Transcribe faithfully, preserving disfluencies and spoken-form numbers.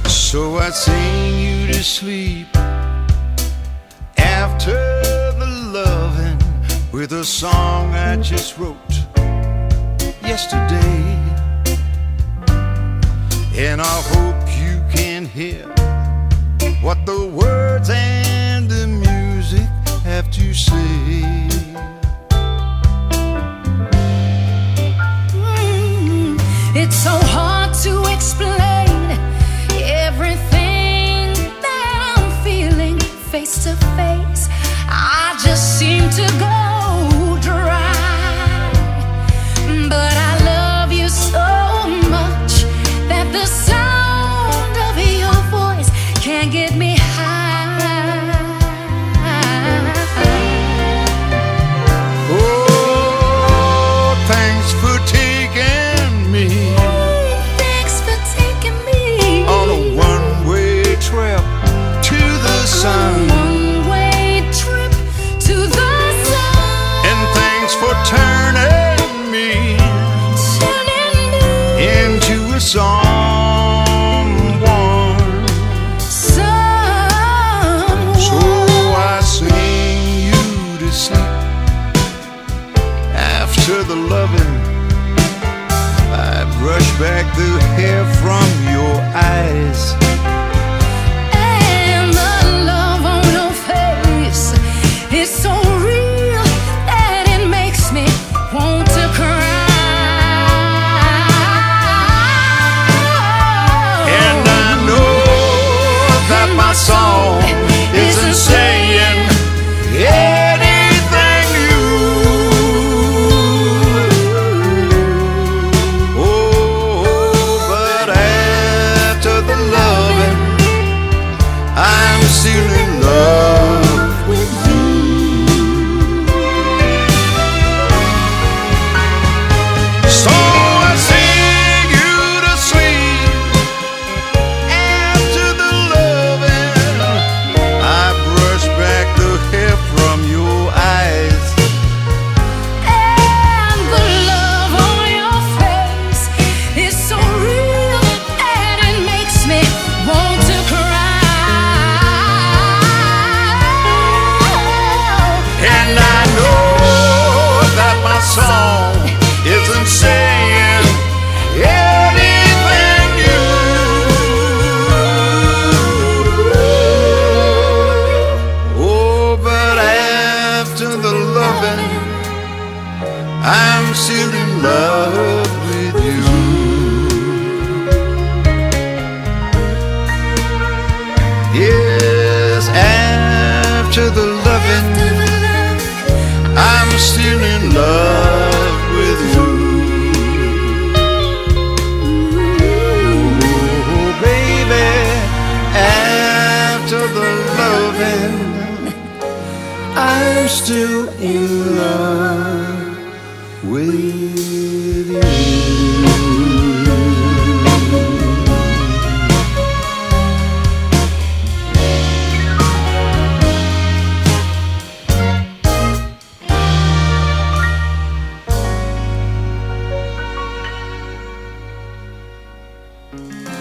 So I sing you to sleep after the loving with a song I just wrote yesterday. And I hope you can hear what the words and the music have to say. Mm, it's so hard to explain everything that I'm feeling face to face. I just seem to go dry, but I love you so much that the sound of your voice can't get me high. Oh, thanks for taking me, thanks for taking me on a one-way trip to the sun. One-way trip to the sun. And thanks for turning me, turning me into a someone, someone. so I sing you to sleep after the loving. I brush back the hair from your eyes, And the love on your face is so real that it makes me want to cry. and I know that my song isn't saying anything new. Oh, but after the loving, I'm still in love with you. So I sing you to sleep after the loving. I brush back the hair from your eyes, And the love on your face is so real that it makes me want to cry. and I know that my song isn't saying anything new. Oh, but after the loving, I'm still in love with you. Yes, after the loving, I'm still in love with you. Oh, baby, after the loving, I'm still in love with you.